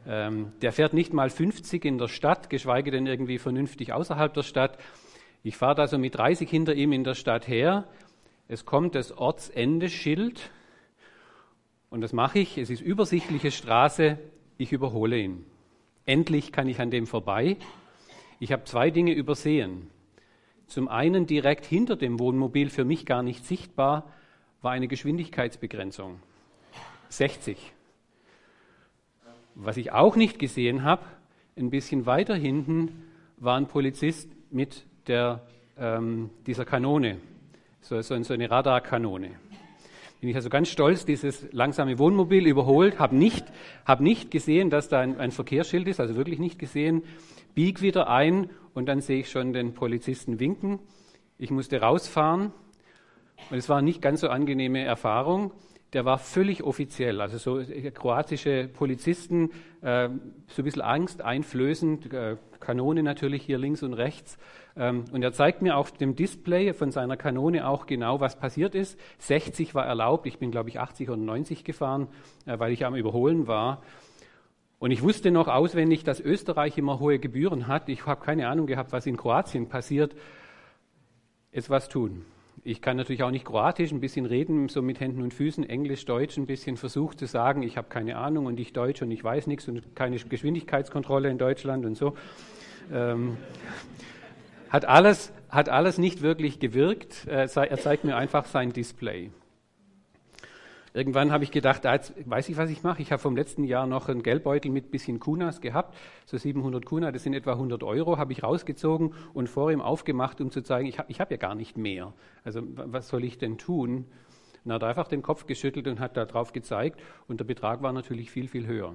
Der fährt nicht mal 50 in der Stadt, geschweige denn irgendwie vernünftig außerhalb der Stadt. Ich fahre da so mit 30 hinter ihm in der Stadt her. Es kommt das Ortsendeschild und das mache ich. Es ist übersichtliche Straße, ich überhole ihn. Endlich kann ich an dem vorbei. Ich habe 2 Dinge übersehen. Zum einen direkt hinter dem Wohnmobil, für mich gar nicht sichtbar, war eine Geschwindigkeitsbegrenzung. 60. Was ich auch nicht gesehen habe, ein bisschen weiter hinten, war ein Polizist mit dieser Kanone, so eine Radarkanone. Bin ich also ganz stolz, dieses langsame Wohnmobil überholt, habe nicht gesehen, dass da ein Verkehrsschild ist, also wirklich nicht gesehen, bieg wieder ein und dann sehe ich schon den Polizisten winken. Ich musste rausfahren und es war eine nicht ganz so angenehme Erfahrung. Der war völlig offiziell, also so kroatische Polizisten, so ein bisschen Angst einflößend, Kanone natürlich hier links und rechts. Und er zeigt mir auf dem Display von seiner Kanone auch genau, was passiert ist. 60 war erlaubt, ich bin glaube ich 80 oder 90 gefahren, weil ich am Überholen war. Und ich wusste noch auswendig, dass Österreich immer hohe Gebühren hat. Ich habe keine Ahnung gehabt, was in Kroatien passiert. Jetzt was tun. Ich kann natürlich auch nicht Kroatisch, ein bisschen reden, so mit Händen und Füßen, Englisch, Deutsch, ein bisschen versucht zu sagen, ich habe keine Ahnung und ich Deutsch und ich weiß nichts und keine Geschwindigkeitskontrolle in Deutschland und so. Hat alles nicht wirklich gewirkt. Er zeigt mir einfach sein Display. Irgendwann habe ich gedacht, jetzt weiß ich, was ich mache. Ich habe vom letzten Jahr noch einen Geldbeutel mit bisschen Kunas gehabt, so 700 Kuna, das sind etwa 100 €, habe ich rausgezogen und vor ihm aufgemacht, um zu zeigen, ich habe ja gar nicht mehr. Also was soll ich denn tun? Und er hat einfach den Kopf geschüttelt und hat da drauf gezeigt und der Betrag war natürlich viel, viel höher.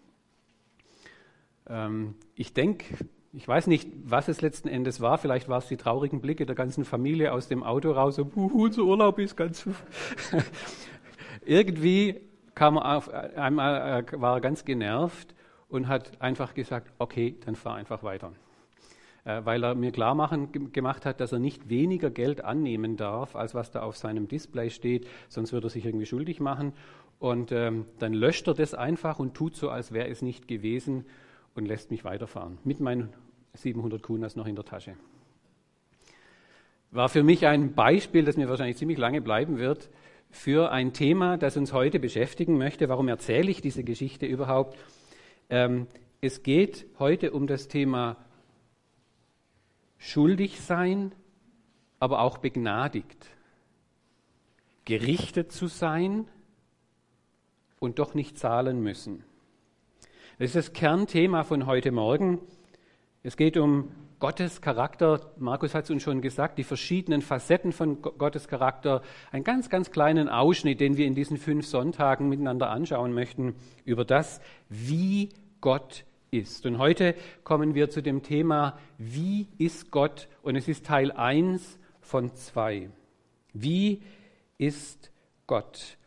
Ich weiß nicht, was es letzten Endes war. Vielleicht war es die traurigen Blicke der ganzen Familie aus dem Auto raus, so, unser Urlaub ist ganz... Irgendwie war er ganz genervt und hat einfach gesagt, okay, dann fahr einfach weiter. Weil er mir gemacht hat, dass er nicht weniger Geld annehmen darf, als was da auf seinem Display steht, sonst würde er sich irgendwie schuldig machen. Und dann löscht er das einfach und tut so, als wäre es nicht gewesen und lässt mich weiterfahren. Mit meinen 700 Kunas noch in der Tasche. War für mich ein Beispiel, das mir wahrscheinlich ziemlich lange bleiben wird, für ein Thema, das uns heute beschäftigen möchte. Warum erzähle ich diese Geschichte überhaupt? Es geht heute um das Thema schuldig sein, aber auch begnadigt. Gerichtet zu sein und doch nicht zahlen müssen. Das ist das Kernthema von heute Morgen. Es geht um Gottes Charakter. Markus hat es uns schon gesagt, die verschiedenen Facetten von Gottes Charakter. Einen ganz, ganz kleinen Ausschnitt, den wir in diesen 5 Sonntagen miteinander anschauen möchten, über das, wie Gott ist. Und heute kommen wir zu dem Thema, wie ist Gott? Und es ist Teil 1 von 2. Wie ist Gott?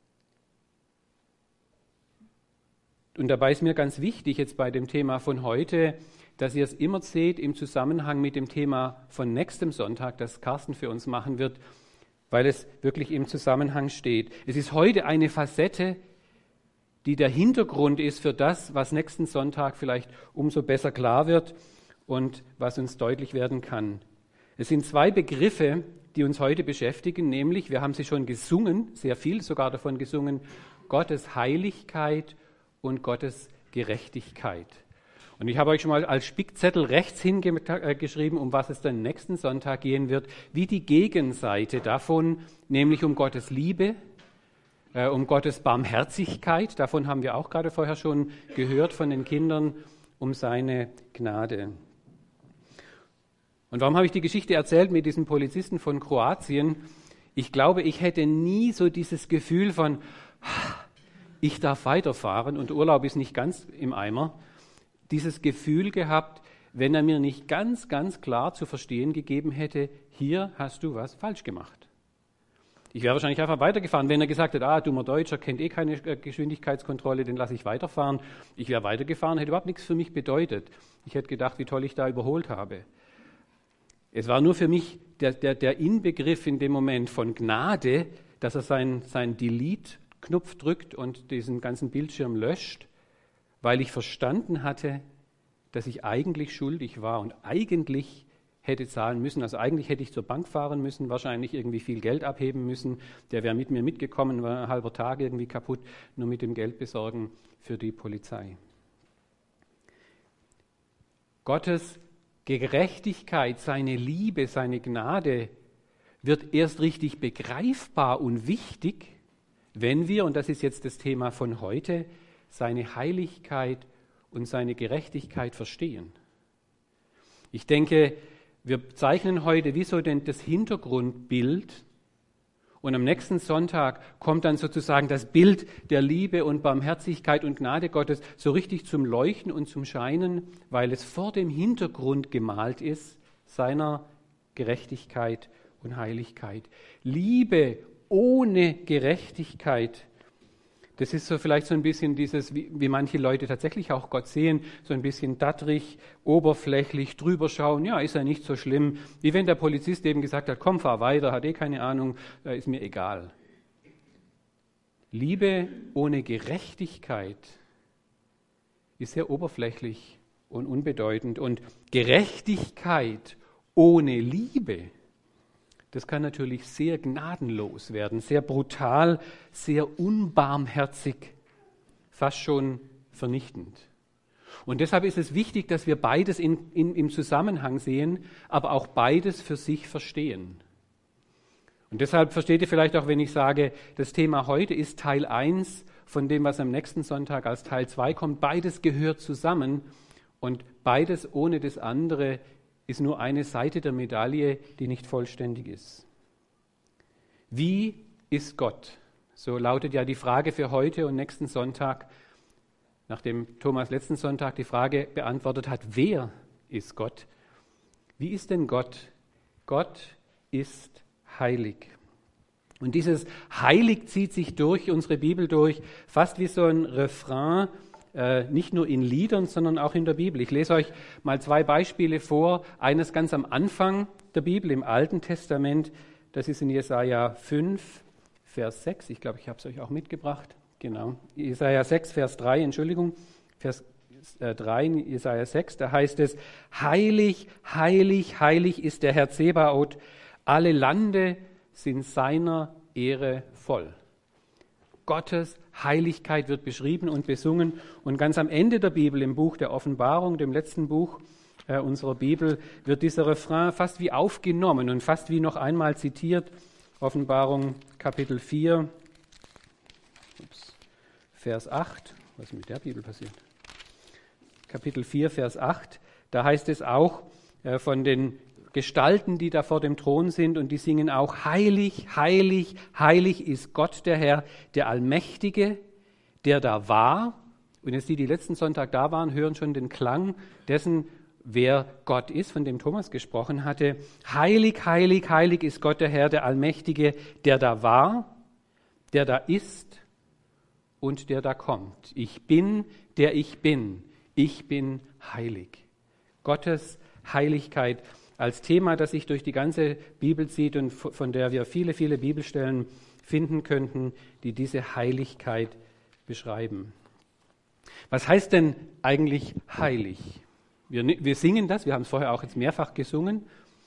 Und dabei ist mir ganz wichtig jetzt bei dem Thema von heute, dass ihr es immer seht im Zusammenhang mit dem Thema von nächstem Sonntag, das Carsten für uns machen wird, weil es wirklich im Zusammenhang steht. Es ist heute eine Facette, die der Hintergrund ist für das, was nächsten Sonntag vielleicht umso besser klar wird und was uns deutlich werden kann. Es sind 2 Begriffe, die uns heute beschäftigen, nämlich, wir haben sie schon gesungen, sehr viel sogar davon gesungen, Gottes Heiligkeit und Gottes Gerechtigkeit. Und ich habe euch schon mal als Spickzettel rechts hingeschrieben, um was es dann nächsten Sonntag gehen wird, wie die Gegenseite davon, nämlich um Gottes Liebe, um Gottes Barmherzigkeit, davon haben wir auch gerade vorher schon gehört von den Kindern, um seine Gnade. Und warum habe ich die Geschichte erzählt mit diesem Polizisten von Kroatien? Ich glaube, ich hätte nie so dieses Gefühl von, ich darf weiterfahren und Urlaub ist nicht ganz im Eimer, dieses Gefühl gehabt, wenn er mir nicht ganz, ganz klar zu verstehen gegeben hätte, hier hast du was falsch gemacht. Ich wäre wahrscheinlich einfach weitergefahren, wenn er gesagt hätte, dummer Deutscher, kennt keine Geschwindigkeitskontrolle, den lasse ich weiterfahren. Ich wäre weitergefahren, hätte überhaupt nichts für mich bedeutet. Ich hätte gedacht, wie toll ich da überholt habe. Es war nur für mich der Inbegriff in dem Moment von Gnade, dass er seinen Delete-Knopf drückt und diesen ganzen Bildschirm löscht. weil ich verstanden hatte, dass ich eigentlich schuldig war und eigentlich hätte zahlen müssen. Also eigentlich hätte ich zur Bank fahren müssen, wahrscheinlich irgendwie viel Geld abheben müssen. Der wäre mit mir mitgekommen, war ein halber Tag irgendwie kaputt, nur mit dem Geld besorgen für die Polizei. Gottes Gerechtigkeit, seine Liebe, seine Gnade wird erst richtig begreifbar und wichtig, wenn wir, und das ist jetzt das Thema von heute, seine Heiligkeit und seine Gerechtigkeit verstehen. Ich denke, wir zeichnen heute wie so das Hintergrundbild und am nächsten Sonntag kommt dann sozusagen das Bild der Liebe und Barmherzigkeit und Gnade Gottes so richtig zum Leuchten und zum Scheinen, weil es vor dem Hintergrund gemalt ist, seiner Gerechtigkeit und Heiligkeit. Liebe ohne Gerechtigkeit, das ist so vielleicht so ein bisschen dieses, wie manche Leute tatsächlich auch Gott sehen, so ein bisschen dattrig, oberflächlich, drüber schauen, ja, ist ja nicht so schlimm, wie wenn der Polizist eben gesagt hat, komm, fahr weiter, hat keine Ahnung, ist mir egal. Liebe ohne Gerechtigkeit ist sehr oberflächlich und unbedeutend und Gerechtigkeit ohne Liebe, das kann natürlich sehr gnadenlos werden, sehr brutal, sehr unbarmherzig, fast schon vernichtend. Und deshalb ist es wichtig, dass wir beides im Zusammenhang sehen, aber auch beides für sich verstehen. Und deshalb versteht ihr vielleicht auch, wenn ich sage, das Thema heute ist Teil 1 von dem, was am nächsten Sonntag als Teil 2 kommt. Beides gehört zusammen und beides ohne das andere ist nur eine Seite der Medaille, die nicht vollständig ist. Wie ist Gott? So lautet ja die Frage für heute und nächsten Sonntag, nachdem Thomas letzten Sonntag die Frage beantwortet hat, wer ist Gott? Wie ist denn Gott? Gott ist heilig. Und dieses Heilig zieht sich durch unsere Bibel durch, fast wie so ein Refrain, nicht nur in Liedern, sondern auch in der Bibel. Ich lese euch mal 2 Beispiele vor. Eines ganz am Anfang der Bibel, im Alten Testament. Das ist in Jesaja 5, Vers 6. Ich glaube, ich habe es euch auch mitgebracht. Genau. Jesaja 6, Vers 3, Entschuldigung. Vers 3, Jesaja 6, da heißt es, heilig, heilig, heilig ist der Herr Zebaoth. Alle Lande sind seiner Ehre voll. Gottes Heiligkeit wird beschrieben und besungen. Und ganz am Ende der Bibel, im Buch der Offenbarung, dem letzten Buch unserer Bibel, wird dieser Refrain fast wie aufgenommen und fast wie noch einmal zitiert. Offenbarung Kapitel 4, Vers 8. Was ist mit der Bibel passiert? Kapitel 4, Vers 8. Da heißt es auch von den Gestalten, die da vor dem Thron sind, und die singen auch, heilig, heilig, heilig ist Gott der Herr, der Allmächtige, der da war. Und jetzt die letzten Sonntag da waren, hören schon den Klang dessen, wer Gott ist, von dem Thomas gesprochen hatte. Heilig, heilig, heilig ist Gott der Herr, der Allmächtige, der da war, der da ist und der da kommt. Ich bin, der ich bin. Ich bin heilig. Gottes Heiligkeit als Thema, das sich durch die ganze Bibel zieht und von der wir viele, viele Bibelstellen finden könnten, die diese Heiligkeit beschreiben. Was heißt denn eigentlich heilig? Wir singen das, wir haben es vorher auch jetzt mehrfach gesungen.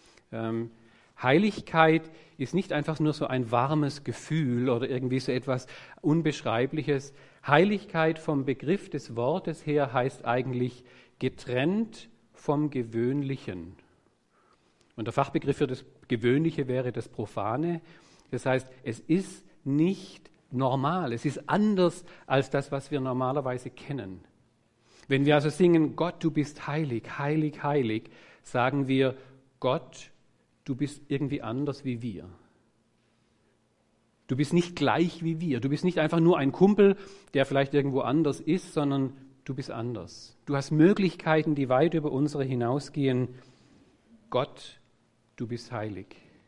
Heiligkeit ist nicht einfach nur so ein warmes Gefühl oder irgendwie so etwas Unbeschreibliches. Heiligkeit vom Begriff des Wortes her heißt eigentlich getrennt vom Gewöhnlichen. Und der Fachbegriff für das Gewöhnliche wäre das Profane. Das heißt, es ist nicht normal, es ist anders als das, was wir normalerweise kennen. Wenn wir also singen, Gott, du bist heilig, heilig, heilig, sagen wir, Gott, du bist irgendwie anders wie wir. Du bist nicht gleich wie wir. Du bist nicht einfach nur ein Kumpel, der vielleicht irgendwo anders ist, sondern du bist anders. Du hast Möglichkeiten, die weit über unsere hinausgehen. Gott, du bist heilig.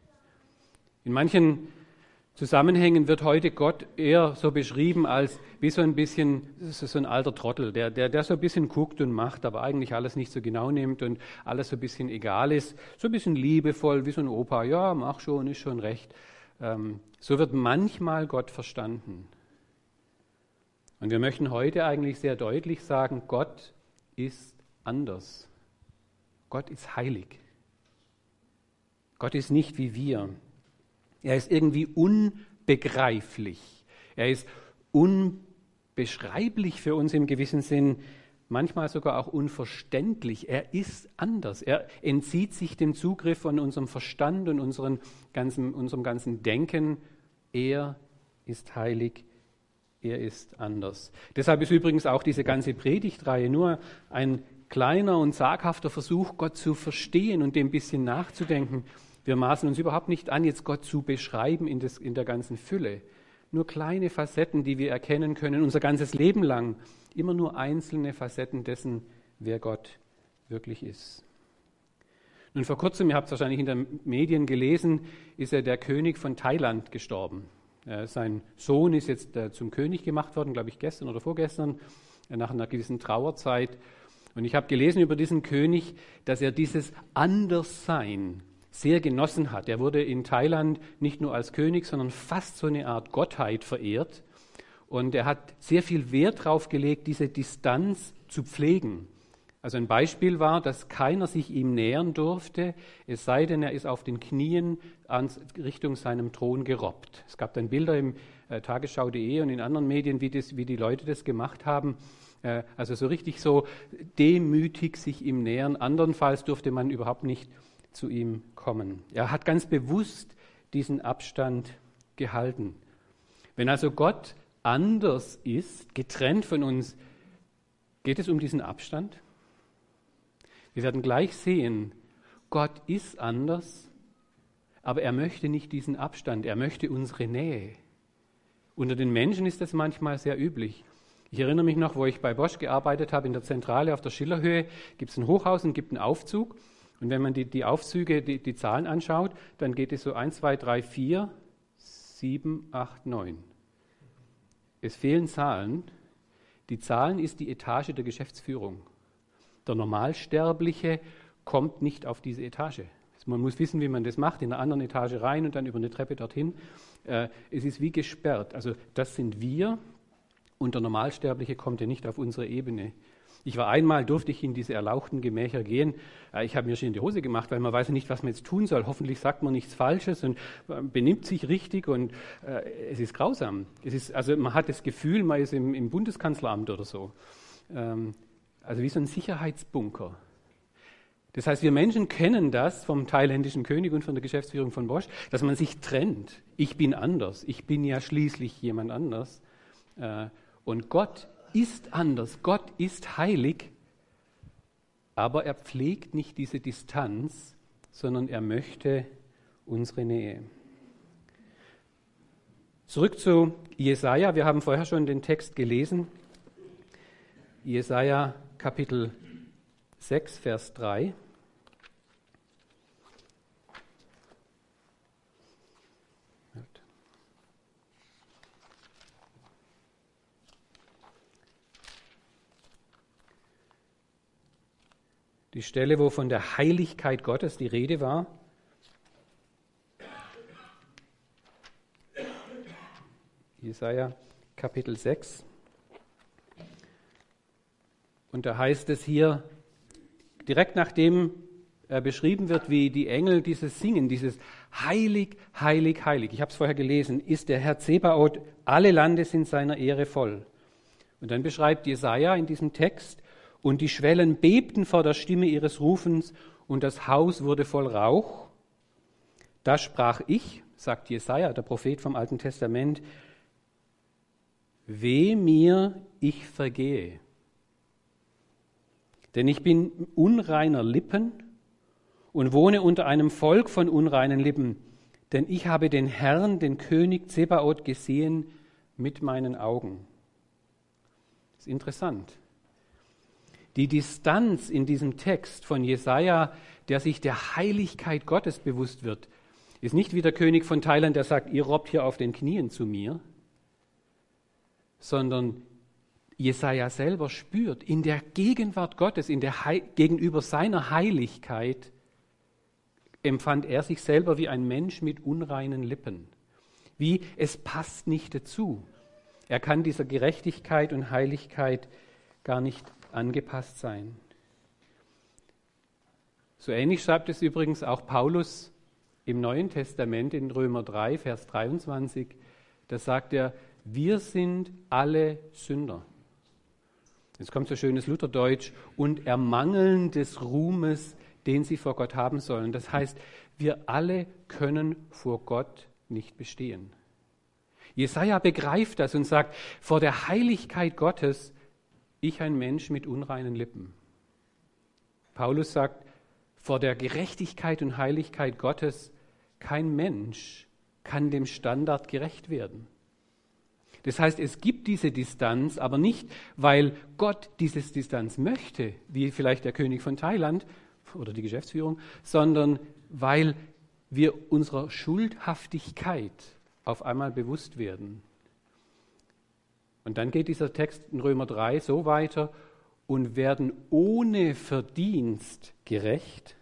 In manchen Zusammenhängen wird heute Gott eher so beschrieben als wie so ein bisschen, so ein alter Trottel, der so ein bisschen guckt und macht, aber eigentlich alles nicht so genau nimmt und alles so ein bisschen egal ist, so ein bisschen liebevoll, wie so ein Opa, ja, mach schon, ist schon recht. So wird manchmal Gott verstanden. Und wir möchten heute eigentlich sehr deutlich sagen, Gott ist anders. Gott ist heilig. Gott ist nicht wie wir. Er ist irgendwie unbegreiflich. Er ist unbeschreiblich für uns im gewissen Sinn, manchmal sogar auch unverständlich. Er ist anders. Er entzieht sich dem Zugriff von unserem Verstand und unserem ganzen Denken. Er ist heilig. Er ist anders. Deshalb ist übrigens auch diese ganze Predigtreihe nur ein kleiner und zaghafter Versuch, Gott zu verstehen und dem ein bisschen nachzudenken. Wir maßen uns überhaupt nicht an, jetzt Gott zu beschreiben in der ganzen Fülle. Nur kleine Facetten, die wir erkennen können, unser ganzes Leben lang. Immer nur einzelne Facetten dessen, wer Gott wirklich ist. Nun vor kurzem, ihr habt es wahrscheinlich in den Medien gelesen, ist ja der König von Thailand gestorben. Sein Sohn ist jetzt zum König gemacht worden, glaube ich gestern oder vorgestern, nach einer gewissen Trauerzeit. Und ich habe gelesen über diesen König, dass er dieses Anderssein sehr genossen hat. Er wurde in Thailand nicht nur als König, sondern fast so eine Art Gottheit verehrt. Und er hat sehr viel Wert darauf gelegt, diese Distanz zu pflegen. Also ein Beispiel war, dass keiner sich ihm nähern durfte, es sei denn, er ist auf den Knien Richtung seinem Thron gerobbt. Es gab dann Bilder im Tagesschau.de und in anderen Medien, wie die Leute das gemacht haben. Also so richtig so demütig sich ihm nähern. Andernfalls durfte man überhaupt nicht zu ihm kommen. Er hat ganz bewusst diesen Abstand gehalten. Wenn also Gott anders ist, getrennt von uns, geht es um diesen Abstand? Wir werden gleich sehen, Gott ist anders, aber er möchte nicht diesen Abstand, er möchte unsere Nähe. Unter den Menschen ist das manchmal sehr üblich. Ich erinnere mich noch, wo ich bei Bosch gearbeitet habe, in der Zentrale auf der Schillerhöhe, gibt es ein Hochhaus und gibt einen Aufzug. Und wenn man die Aufzüge, die Zahlen anschaut, dann geht es so 1, 2, 3, 4, 7, 8, 9. Es fehlen Zahlen. Die Zahlen ist die Etage der Geschäftsführung. Der Normalsterbliche kommt nicht auf diese Etage. Man muss wissen, wie man das macht, in einer anderen Etage rein und dann über eine Treppe dorthin. Es ist wie gesperrt. Also das sind wir und der Normalsterbliche kommt ja nicht auf unsere Ebene. Durfte ich in diese erlauchten Gemächer gehen. Ich habe mir schon in die Hose gemacht, weil man weiß ja nicht, was man jetzt tun soll. Hoffentlich sagt man nichts Falsches und benimmt sich richtig und es ist grausam. Also man hat das Gefühl, man ist im Bundeskanzleramt oder so. Also wie so ein Sicherheitsbunker. Das heißt, wir Menschen kennen das vom thailändischen König und von der Geschäftsführung von Bosch, dass man sich trennt. Ich bin anders. Ich bin ja schließlich jemand anders. Und Gott ist anders. Gott ist heilig. Aber er pflegt nicht diese Distanz, sondern er möchte unsere Nähe. Zurück zu Jesaja. Wir haben vorher schon den Text gelesen. Jesaja Kapitel 6, Vers 3. Die Stelle, wo von der Heiligkeit Gottes die Rede war. Jesaja Kapitel 6. Und da heißt es hier, direkt nachdem beschrieben wird, wie die Engel dieses singen, dieses Heilig, heilig, heilig. Ich habe es vorher gelesen, ist der Herr Zebaoth, alle Lande sind seiner Ehre voll. Und dann beschreibt Jesaja in diesem Text, und die Schwellen bebten vor der Stimme ihres Rufens und das Haus wurde voll Rauch. Da sprach ich, sagt Jesaja, der Prophet vom Alten Testament, weh mir, ich vergehe. Denn ich bin unreiner Lippen und wohne unter einem Volk von unreinen Lippen. Denn ich habe den Herrn, den König Zebaoth, gesehen mit meinen Augen. Das ist interessant. Die Distanz in diesem Text von Jesaja, der sich der Heiligkeit Gottes bewusst wird, ist nicht wie der König von Thailand, der sagt, ihr robbt hier auf den Knien zu mir, sondern Jesaja selber spürt, in der Gegenwart Gottes, gegenüber seiner Heiligkeit, empfand er sich selber wie ein Mensch mit unreinen Lippen. Wie, es passt nicht dazu. Er kann dieser Gerechtigkeit und Heiligkeit gar nicht angepasst sein. So ähnlich schreibt es übrigens auch Paulus im Neuen Testament in Römer 3, Vers 23. Da sagt er, wir sind alle Sünder. Jetzt kommt so schönes Lutherdeutsch, und ermangeln des Ruhmes, den sie vor Gott haben sollen. Das heißt, wir alle können vor Gott nicht bestehen. Jesaja begreift das und sagt, vor der Heiligkeit Gottes, ich ein Mensch mit unreinen Lippen. Paulus sagt, vor der Gerechtigkeit und Heiligkeit Gottes, kein Mensch kann dem Standard gerecht werden. Das heißt, es gibt diese Distanz, aber nicht, weil Gott diese Distanz möchte, wie vielleicht der König von Thailand oder die Geschäftsführung, sondern weil wir unserer Schuldhaftigkeit auf einmal bewusst werden. Und dann geht dieser Text in Römer 3 so weiter, und werden ohne Verdienst gerecht,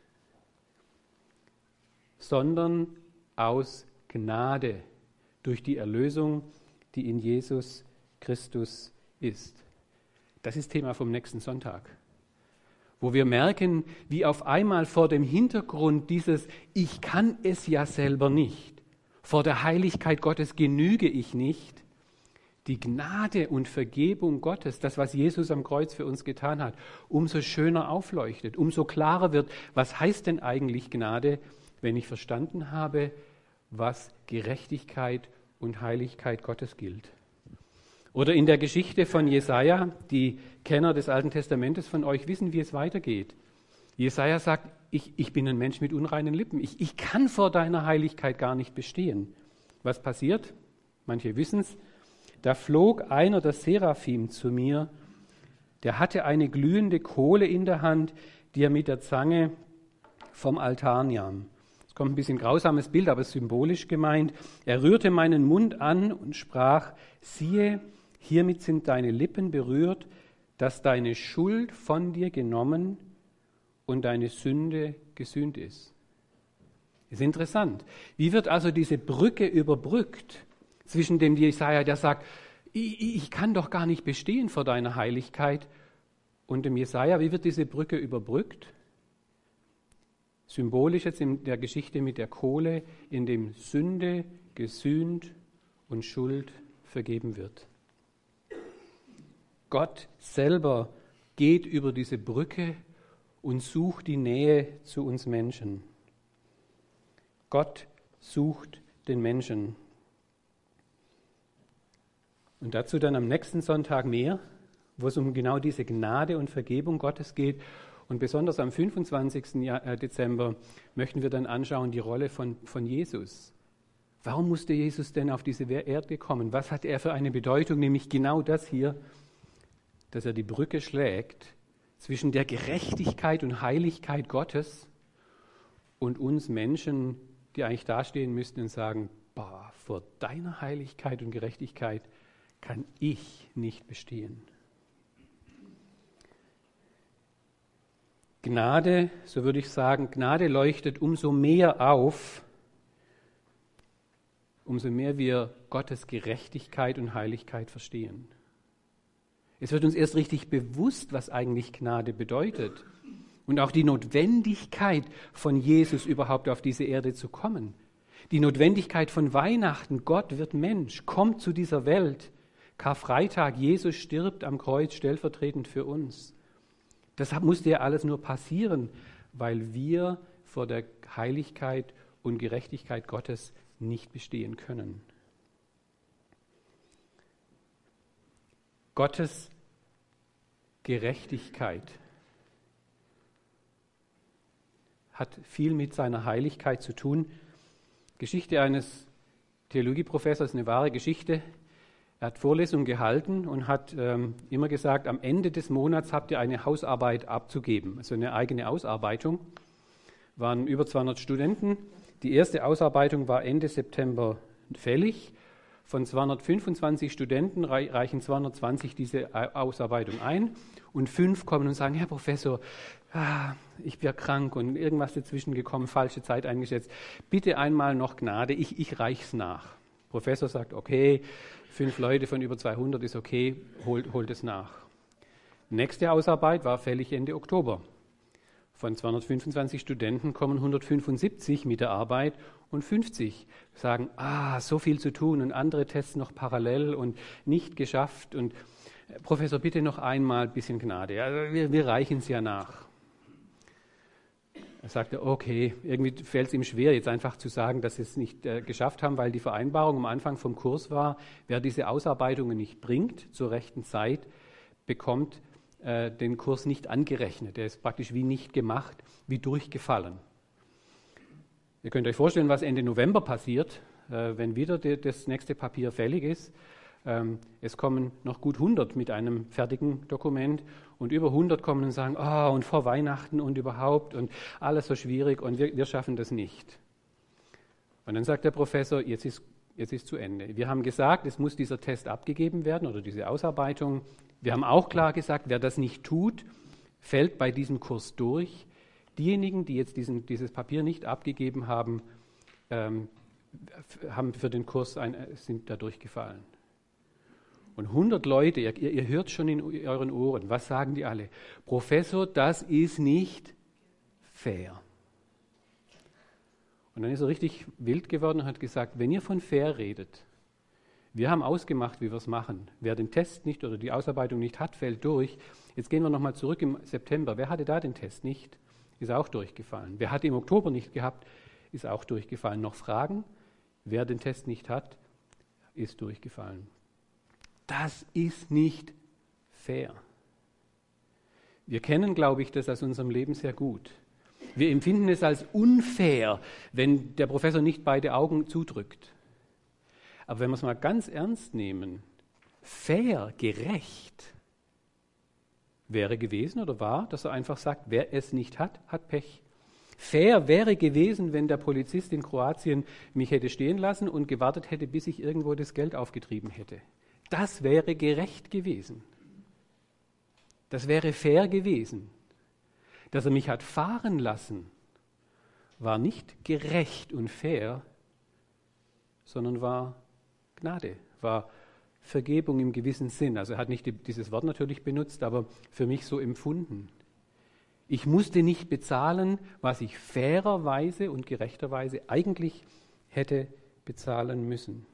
sondern aus Gnade durch die Erlösung, die in Jesus Christus ist. Das ist Thema vom nächsten Sonntag, wo wir merken, wie auf einmal vor dem Hintergrund dieses Ich kann es ja selber nicht, vor der Heiligkeit Gottes genüge ich nicht, die Gnade und Vergebung Gottes, das, was Jesus am Kreuz für uns getan hat, umso schöner aufleuchtet, umso klarer wird, was heißt denn eigentlich Gnade, wenn ich verstanden habe, was Gerechtigkeit und Heiligkeit Gottes gilt. Oder in der Geschichte von Jesaja, die Kenner des Alten Testamentes von euch wissen, wie es weitergeht. Jesaja sagt, ich bin ein Mensch mit unreinen Lippen. Ich kann vor deiner Heiligkeit gar nicht bestehen. Was passiert? Manche wissen es. Da flog einer der Seraphim zu mir, der hatte eine glühende Kohle in der Hand, die er mit der Zange vom Altar nahm. Es kommt ein bisschen grausames Bild, aber symbolisch gemeint. Er rührte meinen Mund an und sprach, siehe, hiermit sind deine Lippen berührt, dass deine Schuld von dir genommen und deine Sünde gesühnt ist. Das ist interessant. Wie wird also diese Brücke überbrückt zwischen dem Jesaja, der sagt, ich kann doch gar nicht bestehen vor deiner Heiligkeit, und dem Jesaja, wie wird diese Brücke überbrückt? Symbolisch jetzt in der Geschichte mit der Kohle, in dem Sünde gesühnt und Schuld vergeben wird. Gott selber geht über diese Brücke und sucht die Nähe zu uns Menschen. Gott sucht den Menschen. Und dazu dann am nächsten Sonntag mehr, wo es um genau diese Gnade und Vergebung Gottes geht. Und besonders am 25. Dezember möchten wir dann anschauen die Rolle von Jesus. Warum musste Jesus denn auf diese Erde kommen? Was hat er für eine Bedeutung? Nämlich genau das hier, dass er die Brücke schlägt zwischen der Gerechtigkeit und Heiligkeit Gottes und uns Menschen, die eigentlich dastehen müssten und sagen, vor deiner Heiligkeit und Gerechtigkeit kann ich nicht bestehen. Gnade, so würde ich sagen, Gnade leuchtet umso mehr auf, umso mehr wir Gottes Gerechtigkeit und Heiligkeit verstehen. Es wird uns erst richtig bewusst, was eigentlich Gnade bedeutet und auch die Notwendigkeit von Jesus überhaupt auf diese Erde zu kommen. Die Notwendigkeit von Weihnachten, Gott wird Mensch, kommt zu dieser Welt. Karfreitag, Jesus stirbt am Kreuz stellvertretend für uns. Das musste ja alles nur passieren, weil wir vor der Heiligkeit und Gerechtigkeit Gottes nicht bestehen können. Gottes Gerechtigkeit hat viel mit seiner Heiligkeit zu tun. Geschichte eines Theologieprofessors, eine wahre Geschichte. Er hat Vorlesungen gehalten und hat immer gesagt, am Ende des Monats habt ihr eine Hausarbeit abzugeben, also eine eigene Ausarbeitung. Waren über 200 Studenten. Die erste Ausarbeitung war Ende September fällig. Von 225 Studenten reichen 220 diese Ausarbeitung ein und 5 kommen und sagen, Herr Professor, ich bin krank und irgendwas dazwischen gekommen, falsche Zeit eingeschätzt. Bitte einmal noch Gnade, ich reiche es nach. Der Professor sagt, okay, 5 Leute von über 200 ist okay, holt es nach. Nächste Hausarbeit war fällig Ende Oktober. Von 225 Studenten kommen 175 mit der Arbeit und 50 sagen, so viel zu tun und andere Tests noch parallel und nicht geschafft. Und Professor, bitte noch einmal ein bisschen Gnade. Also wir reichen es ja nach. Er sagte, okay, irgendwie fällt es ihm schwer, jetzt einfach zu sagen, dass sie es nicht geschafft haben, weil die Vereinbarung am Anfang vom Kurs war, wer diese Ausarbeitungen nicht bringt zur rechten Zeit, bekommt den Kurs nicht angerechnet. Der ist praktisch wie nicht gemacht, wie durchgefallen. Ihr könnt euch vorstellen, was Ende November passiert, wenn wieder das nächste Papier fällig ist. Es kommen noch gut 100 mit einem fertigen Dokument und über 100 kommen und sagen, und vor Weihnachten und überhaupt und alles so schwierig und wir schaffen das nicht. Und dann sagt der Professor, jetzt ist zu Ende. Wir haben gesagt, es muss dieser Test abgegeben werden oder diese Ausarbeitung. Wir haben auch klar gesagt, wer das nicht tut, fällt bei diesem Kurs durch. Diejenigen, die jetzt dieses Papier nicht abgegeben haben, haben für den Kurs sind da durchgefallen. Und 100 Leute, ihr hört schon in euren Ohren, was sagen die alle? Professor, das ist nicht fair. Und dann ist er richtig wild geworden und hat gesagt, wenn ihr von fair redet, wir haben ausgemacht, wie wir es machen. Wer den Test nicht oder die Ausarbeitung nicht hat, fällt durch. Jetzt gehen wir nochmal zurück im September. Wer hatte da den Test nicht? Ist auch durchgefallen. Wer hatte im Oktober nicht gehabt, ist auch durchgefallen. Noch Fragen? Wer den Test nicht hat, ist durchgefallen. Das ist nicht fair. Wir kennen, glaube ich, das aus unserem Leben sehr gut. Wir empfinden es als unfair, wenn der Professor nicht beide Augen zudrückt. Aber wenn wir es mal ganz ernst nehmen, fair, gerecht, wäre gewesen oder war, dass er einfach sagt, wer es nicht hat, hat Pech. Fair wäre gewesen, wenn der Polizist in Kroatien mich hätte stehen lassen und gewartet hätte, bis ich irgendwo das Geld aufgetrieben hätte. Das wäre gerecht gewesen. Das wäre fair gewesen. Dass er mich hat fahren lassen, war nicht gerecht und fair, sondern war Gnade, war Vergebung im gewissen Sinn. Also er hat nicht dieses Wort natürlich benutzt, aber für mich so empfunden. Ich musste nicht bezahlen, was ich fairerweise und gerechterweise eigentlich hätte bezahlen müssen.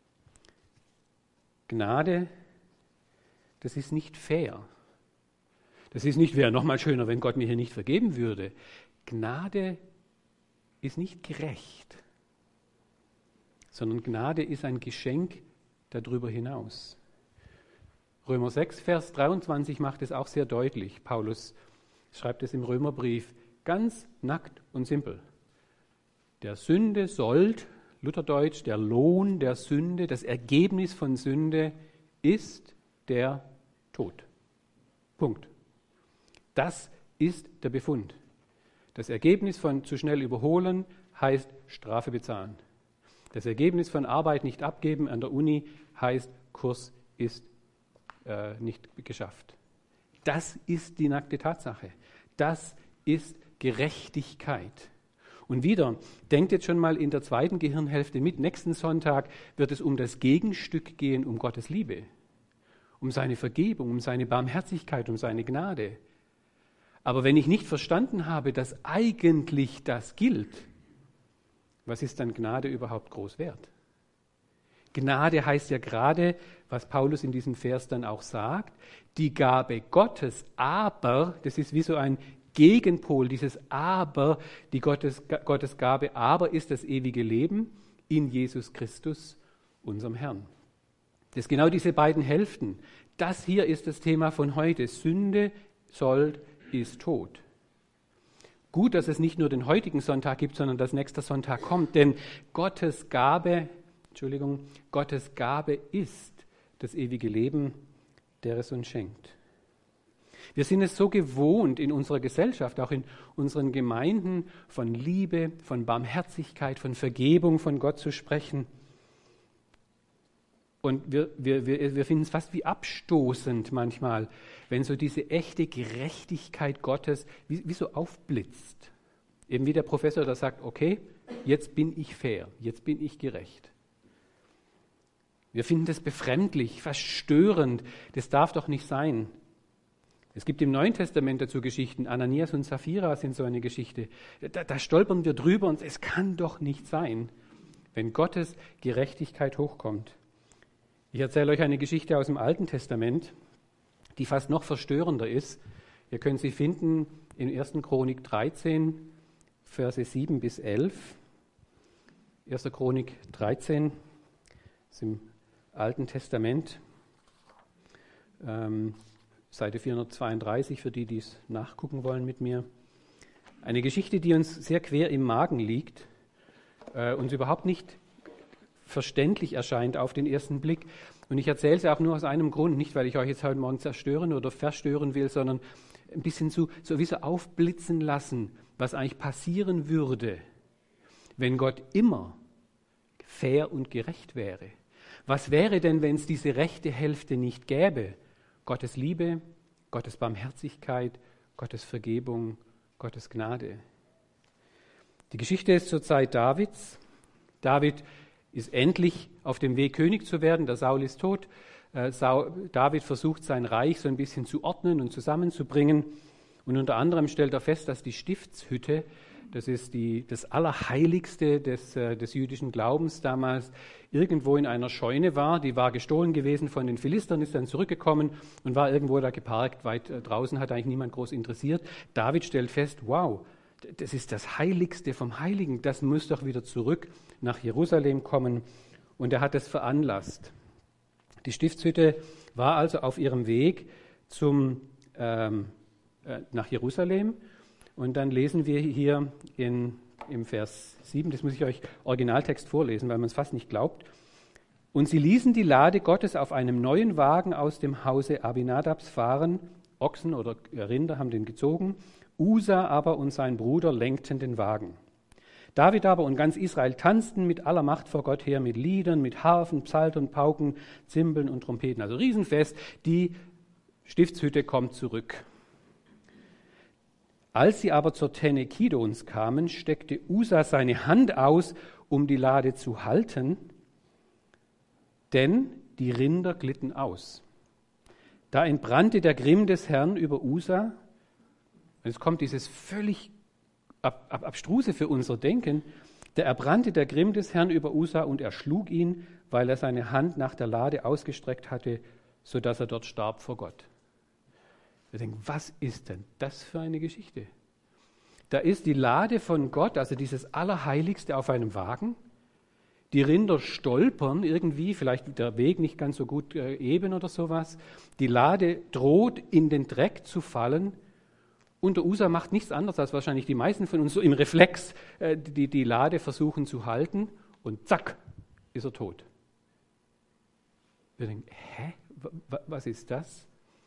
Gnade, das ist nicht fair. Das ist nicht, wäre noch mal schöner, wenn Gott mir hier nicht vergeben würde. Gnade ist nicht gerecht, sondern Gnade ist ein Geschenk darüber hinaus. Römer 6, Vers 23 macht es auch sehr deutlich. Paulus schreibt es im Römerbrief ganz nackt und simpel. Der Sünde sollt, Lutherdeutsch, der Lohn der Sünde, das Ergebnis von Sünde ist der Tod. Punkt. Das ist der Befund. Das Ergebnis von zu schnell überholen heißt Strafe bezahlen. Das Ergebnis von Arbeit nicht abgeben an der Uni heißt Kurs ist nicht geschafft. Das ist die nackte Tatsache. Das ist Gerechtigkeit. Und wieder, denkt jetzt schon mal in der zweiten Gehirnhälfte mit, nächsten Sonntag wird es um das Gegenstück gehen, um Gottes Liebe, um seine Vergebung, um seine Barmherzigkeit, um seine Gnade. Aber wenn ich nicht verstanden habe, dass eigentlich das gilt, was ist dann Gnade überhaupt groß wert? Gnade heißt ja gerade, was Paulus in diesem Vers dann auch sagt, die Gabe Gottes, aber, das ist wie so ein Gegenpol, dieses Aber, die Gottes Gabe, aber ist das ewige Leben in Jesus Christus, unserem Herrn. Das sind genau diese beiden Hälften. Das hier ist das Thema von heute. Sünde, Sold, ist Tod. Gut, dass es nicht nur den heutigen Sonntag gibt, sondern dass nächster Sonntag kommt, denn Gottes Gabe ist das ewige Leben, der es uns schenkt. Wir sind es so gewohnt in unserer Gesellschaft, auch in unseren Gemeinden, von Liebe, von Barmherzigkeit, von Vergebung von Gott zu sprechen. Und wir finden es fast wie abstoßend manchmal, wenn so diese echte Gerechtigkeit Gottes wie so aufblitzt. Eben wie der Professor da sagt, okay, jetzt bin ich fair, jetzt bin ich gerecht. Wir finden das befremdlich, fast störend. Das darf doch nicht sein. Es gibt im Neuen Testament dazu Geschichten. Ananias und Sapphira sind so eine Geschichte. Da stolpern wir drüber und es kann doch nicht sein, wenn Gottes Gerechtigkeit hochkommt. Ich erzähle euch eine Geschichte aus dem Alten Testament, die fast noch verstörender ist. Ihr könnt sie finden in 1. Chronik 13, Verse 7 bis 11. 1. Chronik 13, das ist im Alten Testament, Seite 432, für die, die es nachgucken wollen mit mir. Eine Geschichte, die uns sehr quer im Magen liegt, uns überhaupt nicht verständlich erscheint auf den ersten Blick. Und ich erzähle sie auch nur aus einem Grund, nicht weil ich euch jetzt heute Morgen zerstören oder verstören will, sondern ein bisschen so wie so aufblitzen lassen, was eigentlich passieren würde, wenn Gott immer fair und gerecht wäre. Was wäre denn, wenn es diese rechte Hälfte nicht gäbe? Gottes Liebe, Gottes Barmherzigkeit, Gottes Vergebung, Gottes Gnade. Die Geschichte ist zur Zeit Davids. David ist endlich auf dem Weg, König zu werden. Der Saul ist tot. David versucht, sein Reich so ein bisschen zu ordnen und zusammenzubringen. Und unter anderem stellt er fest, dass die Stiftshütte, das ist das Allerheiligste des jüdischen Glaubens damals, irgendwo in einer Scheune war. Die war gestohlen gewesen von den Philistern, ist dann zurückgekommen und war irgendwo da geparkt, weit draußen, hat eigentlich niemand groß interessiert. David stellt fest, wow, das ist das Heiligste vom Heiligen, das muss doch wieder zurück nach Jerusalem kommen. Und er hat es veranlasst. Die Stiftshütte war also auf ihrem Weg nach Jerusalem. Und dann lesen wir hier im Vers 7, das muss ich euch Originaltext vorlesen, weil man es fast nicht glaubt. Und sie ließen die Lade Gottes auf einem neuen Wagen aus dem Hause Abinadabs fahren. Ochsen oder Rinder haben den gezogen. Usa aber und sein Bruder lenkten den Wagen. David aber und ganz Israel tanzten mit aller Macht vor Gott her, mit Liedern, mit Harfen, Psaltern, Pauken, Zimbeln und Trompeten. Also Riesenfest, die Stiftshütte kommt zurück. Als sie aber zur Tenne Kidons kamen, steckte Usa seine Hand aus, um die Lade zu halten, denn die Rinder glitten aus. Da entbrannte der Grimm des Herrn über Usa. Und es kommt dieses völlig abstruse für unser Denken. Da erbrannte der Grimm des Herrn über Usa und er schlug ihn, weil er seine Hand nach der Lade ausgestreckt hatte, sodass er dort starb vor Gott. Wir denken, was ist denn das für eine Geschichte? Da ist die Lade von Gott, also dieses Allerheiligste auf einem Wagen. Die Rinder stolpern irgendwie, vielleicht der Weg nicht ganz so gut eben oder sowas. Die Lade droht in den Dreck zu fallen. Und der Usa macht nichts anderes, als wahrscheinlich die meisten von uns so im Reflex die Lade versuchen zu halten. Und zack, ist er tot. Wir denken, was ist das?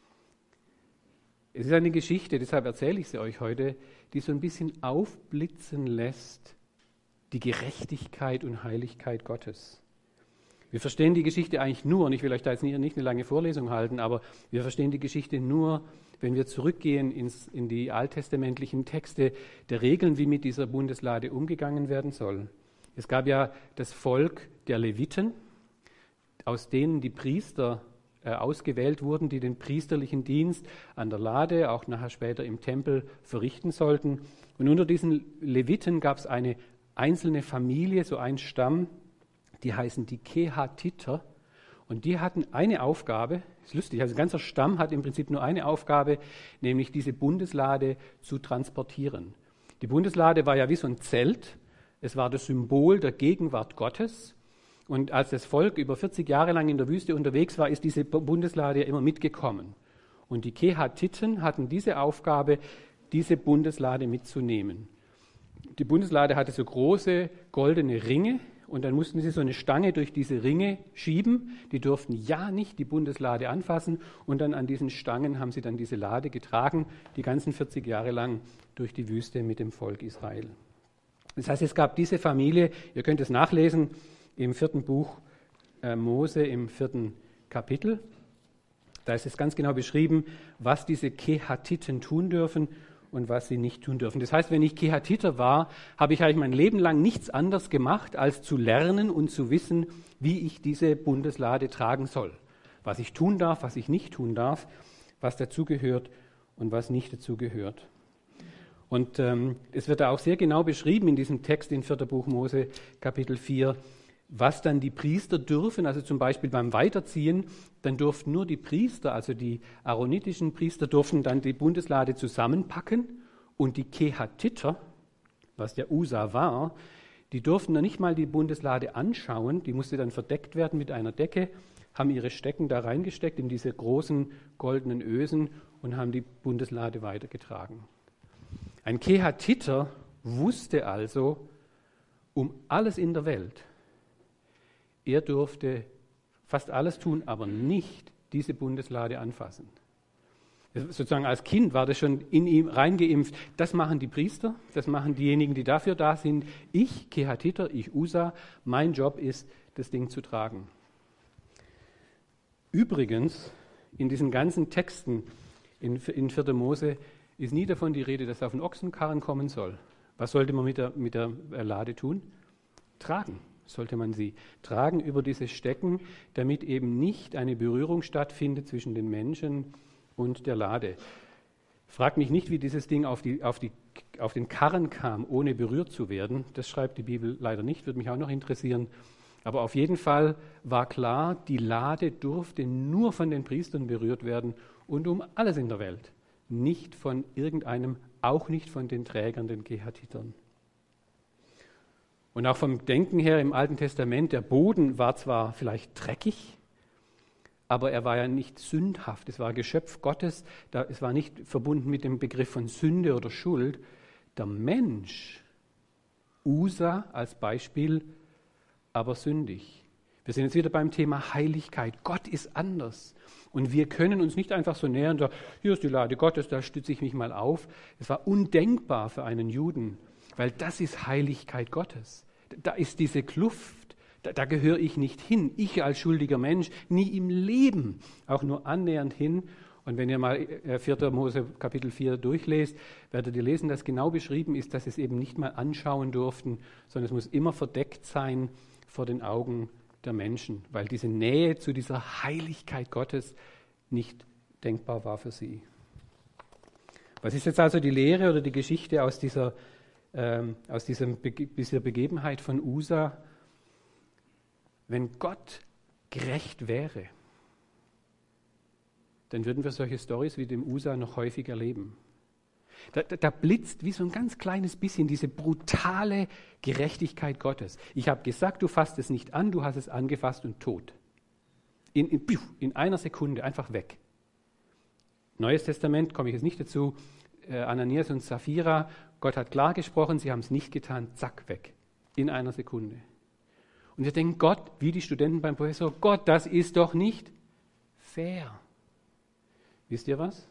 Es ist eine Geschichte, deshalb erzähle ich sie euch heute, die so ein bisschen aufblitzen lässt, die Gerechtigkeit und Heiligkeit Gottes. Wir verstehen die Geschichte eigentlich nur, und ich will euch da jetzt nicht eine lange Vorlesung halten, aber wir verstehen die Geschichte nur, wenn wir zurückgehen in die alttestamentlichen Texte der Regeln, wie mit dieser Bundeslade umgegangen werden soll. Es gab ja das Volk der Leviten, aus denen die Priester ausgewählt wurden, die den priesterlichen Dienst an der Lade, auch nachher später im Tempel verrichten sollten. Und unter diesen Leviten gab es eine einzelne Familie, so ein Stamm, die heißen die Kehatiter. Und die hatten eine Aufgabe, ist lustig, also ein ganzer Stamm hat im Prinzip nur eine Aufgabe, nämlich diese Bundeslade zu transportieren. Die Bundeslade war ja wie so ein Zelt, es war das Symbol der Gegenwart Gottes. Und als das Volk über 40 Jahre lang in der Wüste unterwegs war, ist diese Bundeslade ja immer mitgekommen. Und die Kehatiten hatten diese Aufgabe, diese Bundeslade mitzunehmen. Die Bundeslade hatte so große goldene Ringe und dann mussten sie so eine Stange durch diese Ringe schieben. Die durften ja nicht die Bundeslade anfassen und dann an diesen Stangen haben sie dann diese Lade getragen, die ganzen 40 Jahre lang durch die Wüste mit dem Volk Israel. Das heißt, es gab diese Familie, ihr könnt es nachlesen, im 4. Buch Mose, im 4. Kapitel. Da ist es ganz genau beschrieben, was diese Kehatiten tun dürfen. und was sie nicht tun dürfen. Das heißt, wenn ich Kehatiter war, habe ich eigentlich mein Leben lang nichts anderes gemacht, als zu lernen und zu wissen, wie ich diese Bundeslade tragen soll. Was ich tun darf, was ich nicht tun darf, was dazugehört und was nicht dazugehört. Und es wird da auch sehr genau beschrieben in diesem Text in 4. Buch Mose, Kapitel 4, was dann die Priester dürfen. Also zum Beispiel beim Weiterziehen, dann durften nur die Priester, also die aaronitischen Priester, durften dann die Bundeslade zusammenpacken und die Kehatiter, was der Usa war, die durften dann nicht mal die Bundeslade anschauen, die musste dann verdeckt werden mit einer Decke, haben ihre Stecken da reingesteckt in diese großen goldenen Ösen und haben die Bundeslade weitergetragen. Ein Kehatiter wusste also um alles in der Welt. Er durfte fast alles tun, aber nicht diese Bundeslade anfassen. Sozusagen als Kind war das schon in ihm reingeimpft. Das machen die Priester, das machen diejenigen, die dafür da sind. Ich, Kehatiter, ich Usa, mein Job ist, das Ding zu tragen. Übrigens, in diesen ganzen Texten in 4. Mose ist nie davon die Rede, dass auf einen Ochsenkarren kommen soll. Was sollte man mit der Lade tun? Tragen sollte man sie. Tragen über diese Stecken, damit eben nicht eine Berührung stattfindet zwischen den Menschen und der Lade. Frag mich nicht, wie dieses Ding auf den Karren kam, ohne berührt zu werden. Das schreibt die Bibel leider nicht, würde mich auch noch interessieren. Aber auf jeden Fall war klar, die Lade durfte nur von den Priestern berührt werden und um alles in der Welt. Nicht von irgendeinem, auch nicht von den Trägern, den Kehatitern. Und auch vom Denken her im Alten Testament, der Boden war zwar vielleicht dreckig, aber er war ja nicht sündhaft. Es war Geschöpf Gottes, es war nicht verbunden mit dem Begriff von Sünde oder Schuld. Der Mensch, Usa als Beispiel, aber sündig. Wir sind jetzt wieder beim Thema Heiligkeit. Gott ist anders. Und wir können uns nicht einfach so nähern und sagen, hier ist die Lade Gottes, da stütze ich mich mal auf. Es war undenkbar für einen Juden, weil das ist Heiligkeit Gottes. Da ist diese Kluft, da gehöre ich nicht hin. Ich als schuldiger Mensch, nie im Leben, auch nur annähernd hin. Und wenn ihr mal 4. Mose Kapitel 4 durchlest, werdet ihr lesen, dass genau beschrieben ist, dass sie es eben nicht mal anschauen durften, sondern es muss immer verdeckt sein vor den Augen der Menschen, weil diese Nähe zu dieser Heiligkeit Gottes nicht denkbar war für sie. Was ist jetzt also die Lehre oder die Geschichte aus dieser Begebenheit von Usa? Wenn Gott gerecht wäre, dann würden wir solche Storys wie dem Usa noch häufig erleben. Da blitzt wie so ein ganz kleines bisschen diese brutale Gerechtigkeit Gottes. Ich habe gesagt, du fasst es nicht an, du hast es angefasst und tot. In einer Sekunde, einfach weg. Neues Testament, komme ich jetzt nicht dazu, Ananias und Sapphira, Gott hat klar gesprochen, sie haben es nicht getan, zack, weg. In einer Sekunde. Und wir denken, Gott, wie die Studenten beim Professor, Gott, das ist doch nicht fair. Wisst ihr was?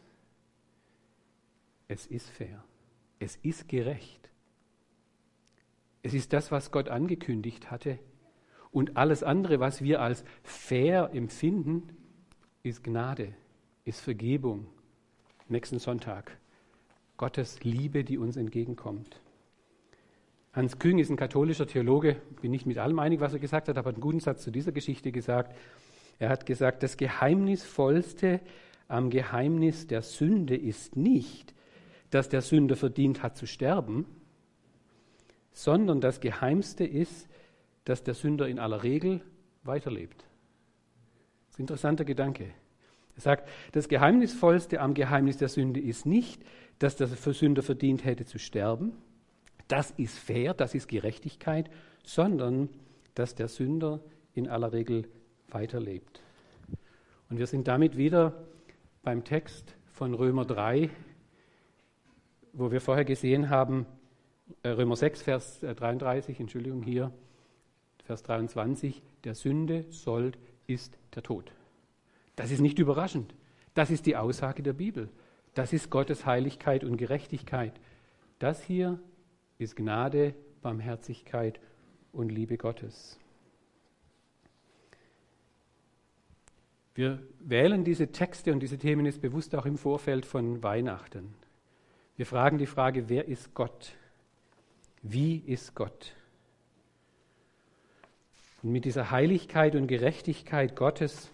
Es ist fair. Es ist gerecht. Es ist das, was Gott angekündigt hatte. Und alles andere, was wir als fair empfinden, ist Gnade, ist Vergebung. Nächsten Sonntag. Gottes Liebe, die uns entgegenkommt. Hans Küng ist ein katholischer Theologe, bin nicht mit allem einig, was er gesagt hat, aber einen guten Satz zu dieser Geschichte gesagt. Er hat gesagt, das Geheimnisvollste am Geheimnis der Sünde ist nicht, dass der Sünder verdient hat zu sterben, sondern das Geheimste ist, dass der Sünder in aller Regel weiterlebt. Das ist ein interessanter Gedanke. Er sagt, das Geheimnisvollste am Geheimnis der Sünde ist nicht, dass der Sünder verdient hätte zu sterben, das ist fair, das ist Gerechtigkeit, sondern dass der Sünder in aller Regel weiterlebt. Und wir sind damit wieder beim Text von Römer 3, wo wir vorher gesehen haben, Römer 6, Vers 33, Vers 23, der Sünde Sold ist der Tod. Das ist nicht überraschend. Das ist die Aussage der Bibel. Das ist Gottes Heiligkeit und Gerechtigkeit. Das hier ist Gnade, Barmherzigkeit und Liebe Gottes. Wir wählen diese Texte und diese Themen jetzt bewusst auch im Vorfeld von Weihnachten. Wir fragen die Frage, wer ist Gott? Wie ist Gott? Und mit dieser Heiligkeit und Gerechtigkeit Gottes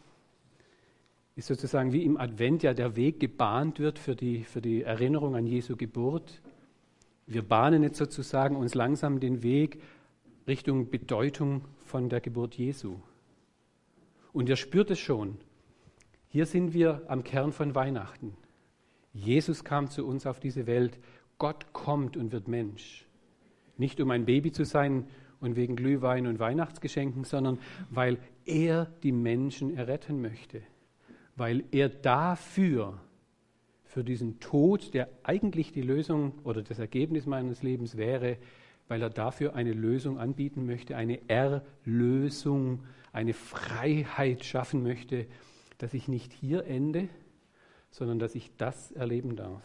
ist sozusagen wie im Advent ja der Weg gebahnt wird für die Erinnerung an Jesu Geburt. Wir bahnen jetzt sozusagen uns langsam den Weg Richtung Bedeutung von der Geburt Jesu. Und ihr spürt es schon. Hier sind wir am Kern von Weihnachten. Jesus kam zu uns auf diese Welt. Gott kommt und wird Mensch. Nicht um ein Baby zu sein und wegen Glühwein und Weihnachtsgeschenken, sondern weil er die Menschen erretten möchte. Weil er dafür, für diesen Tod, der eigentlich die Lösung oder das Ergebnis meines Lebens wäre, weil er dafür eine Lösung anbieten möchte, eine Erlösung, eine Freiheit schaffen möchte, dass ich nicht hier ende, sondern dass ich das erleben darf.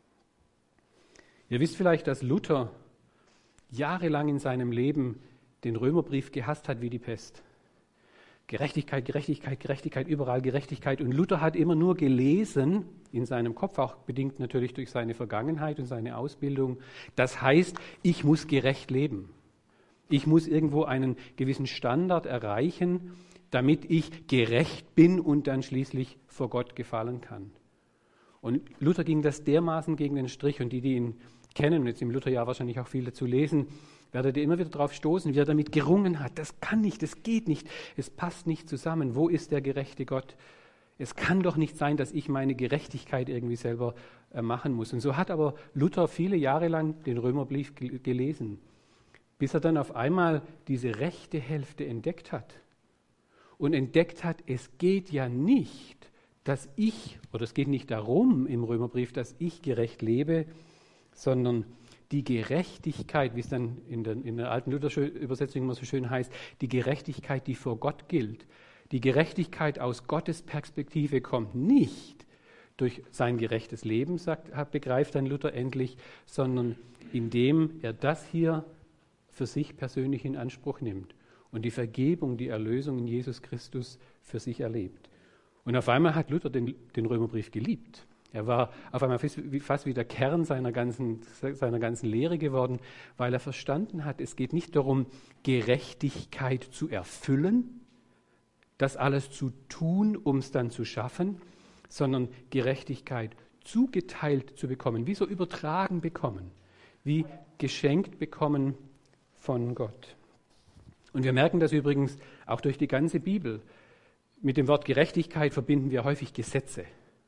Ihr wisst vielleicht, dass Luther jahrelang in seinem Leben den Römerbrief gehasst hat wie die Pest. Gerechtigkeit, Gerechtigkeit, Gerechtigkeit, überall Gerechtigkeit. Und Luther hat immer nur gelesen, in seinem Kopf, auch bedingt natürlich durch seine Vergangenheit und seine Ausbildung, das heißt, ich muss gerecht leben. Ich muss irgendwo einen gewissen Standard erreichen, damit ich gerecht bin und dann schließlich vor Gott gefallen kann. Und Luther ging das dermaßen gegen den Strich, und die ihn kennen, und jetzt im Lutherjahr wahrscheinlich auch viel dazu lesen, werdet ihr immer wieder darauf stoßen, wie er damit gerungen hat. Das kann nicht, das geht nicht, es passt nicht zusammen. Wo ist der gerechte Gott? Es kann doch nicht sein, dass ich meine Gerechtigkeit irgendwie selber machen muss. Und so hat aber Luther viele Jahre lang den Römerbrief gelesen, bis er dann auf einmal diese rechte Hälfte entdeckt hat. Und entdeckt hat, es geht ja nicht, dass ich, oder es geht nicht darum im Römerbrief, dass ich gerecht lebe, sondern die Gerechtigkeit, wie es dann in der alten Luther-Übersetzung immer so schön heißt, die Gerechtigkeit, die vor Gott gilt. Die Gerechtigkeit aus Gottes Perspektive kommt nicht durch sein gerechtes Leben, begreift dann Luther endlich, sondern indem er das hier für sich persönlich in Anspruch nimmt und die Vergebung, die Erlösung in Jesus Christus für sich erlebt. Und auf einmal hat Luther den Römerbrief geliebt. Er war auf einmal fast wie der Kern seiner ganzen Lehre geworden, weil er verstanden hat, es geht nicht darum, Gerechtigkeit zu erfüllen, das alles zu tun, um es dann zu schaffen, sondern Gerechtigkeit zugeteilt zu bekommen, wie so übertragen bekommen, wie geschenkt bekommen von Gott. Und wir merken das übrigens auch durch die ganze Bibel. Mit dem Wort Gerechtigkeit verbinden wir häufig Gesetze,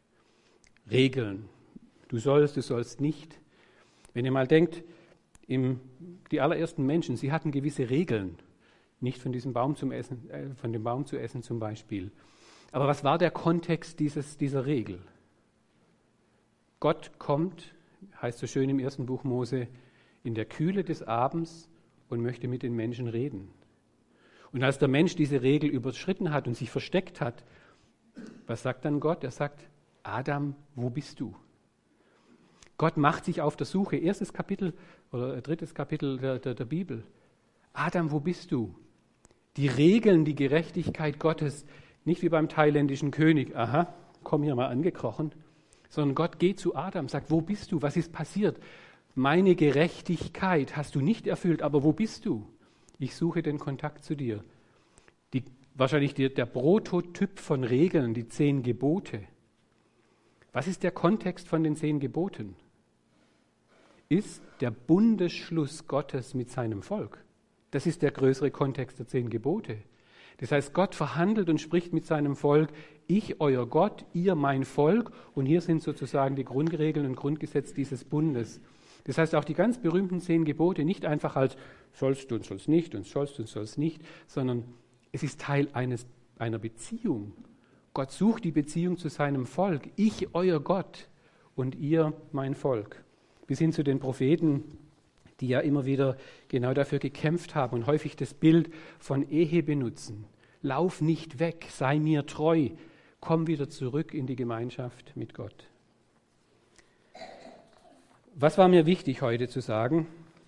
Regeln. Du sollst nicht. Wenn ihr mal denkt, die allerersten Menschen, sie hatten gewisse Regeln, nicht von dem Baum zu essen zum Beispiel. Aber was war der Kontext dieser Regel? Gott kommt, heißt so schön im ersten Buch Mose, in der Kühle des Abends und möchte mit den Menschen reden. Und als der Mensch diese Regel überschritten hat und sich versteckt hat, was sagt dann Gott? Er sagt, Adam, wo bist du? Gott macht sich auf der Suche, erstes Kapitel oder drittes Kapitel der Bibel. Adam, wo bist du? Die Regeln, die Gerechtigkeit Gottes, nicht wie beim thailändischen König, aha, komm hier mal angekrochen, sondern Gott geht zu Adam, sagt, wo bist du? Was ist passiert? Meine Gerechtigkeit hast du nicht erfüllt, aber wo bist du? Ich suche den Kontakt zu dir. Wahrscheinlich der Prototyp von Regeln, die 10 Gebote. Was ist der Kontext von den 10 Geboten? Ist der Bundesschluss Gottes mit seinem Volk. Das ist der größere Kontext der 10 Gebote. Das heißt, Gott verhandelt und spricht mit seinem Volk, ich, euer Gott, ihr, mein Volk. Und hier sind sozusagen die Grundregeln und Grundgesetze dieses Bundes. Das heißt, auch die ganz berühmten 10 Gebote nicht einfach als sollst du und sollst nicht und sollst du und sollst nicht, sondern es ist Teil einer Beziehung. Gott sucht die Beziehung zu seinem Volk. Ich, euer Gott, und ihr, mein Volk. Bis hin zu den Propheten, die ja immer wieder genau dafür gekämpft haben und häufig das Bild von Ehe benutzen. Lauf nicht weg, sei mir treu, komm wieder zurück in die Gemeinschaft mit Gott. Was war mir wichtig heute zu sagen?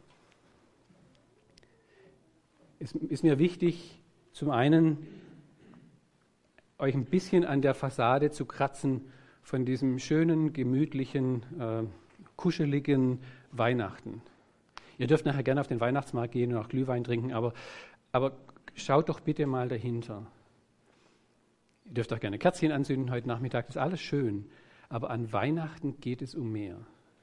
Es ist mir wichtig, zum einen euch ein bisschen an der Fassade zu kratzen von diesem schönen, gemütlichen kuscheligen Weihnachten. Ihr dürft nachher gerne auf den Weihnachtsmarkt gehen und auch Glühwein trinken, aber schaut doch bitte mal dahinter. Ihr dürft auch gerne Kerzchen anzünden heute Nachmittag, das ist alles schön. Aber an Weihnachten geht es um mehr.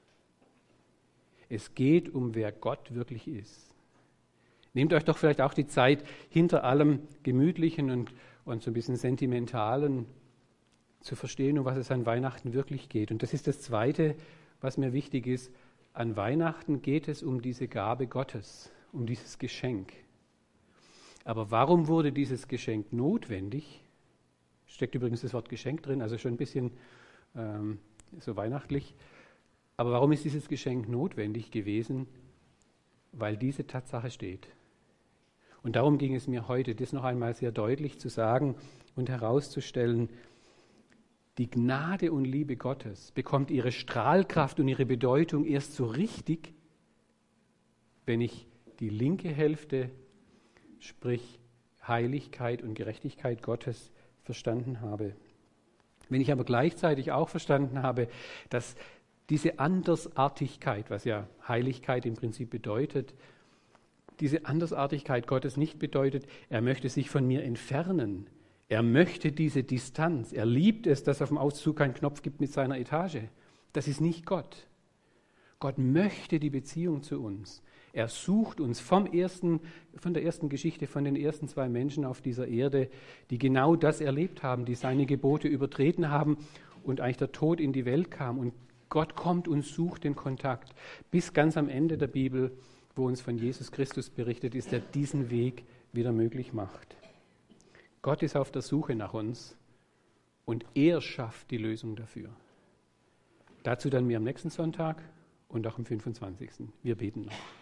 Es geht um, wer Gott wirklich ist. Nehmt euch doch vielleicht auch die Zeit, hinter allem Gemütlichen und so ein bisschen Sentimentalen zu verstehen, um was es an Weihnachten wirklich geht. Und das ist das Zweite, was mir wichtig ist. An Weihnachten geht es um diese Gabe Gottes, um dieses Geschenk. Aber warum wurde dieses Geschenk notwendig? Steckt übrigens das Wort Geschenk drin, also schon ein bisschen so weihnachtlich. Aber warum ist dieses Geschenk notwendig gewesen? Weil diese Tatsache steht. Und darum ging es mir heute, das noch einmal sehr deutlich zu sagen und herauszustellen. Die Gnade und Liebe Gottes bekommt ihre Strahlkraft und ihre Bedeutung erst so richtig, wenn ich die linke Hälfte, sprich Heiligkeit und Gerechtigkeit Gottes, verstanden habe. Wenn ich aber gleichzeitig auch verstanden habe, dass diese Andersartigkeit, was ja Heiligkeit im Prinzip bedeutet, diese Andersartigkeit Gottes nicht bedeutet, er möchte sich von mir entfernen. Er möchte diese Distanz. Er liebt es, dass es auf dem Auszug keinen Knopf gibt mit seiner Etage. Das ist nicht Gott. Gott möchte die Beziehung zu uns. Er sucht uns von der ersten Geschichte, von den ersten 2 Menschen auf dieser Erde, die genau das erlebt haben, die seine Gebote übertreten haben und eigentlich der Tod in die Welt kam. Und Gott kommt und sucht den Kontakt. Bis ganz am Ende der Bibel, wo uns von Jesus Christus berichtet ist, der diesen Weg wieder möglich macht. Gott ist auf der Suche nach uns und er schafft die Lösung dafür. Dazu dann mehr am nächsten Sonntag und auch am 25. Wir beten noch.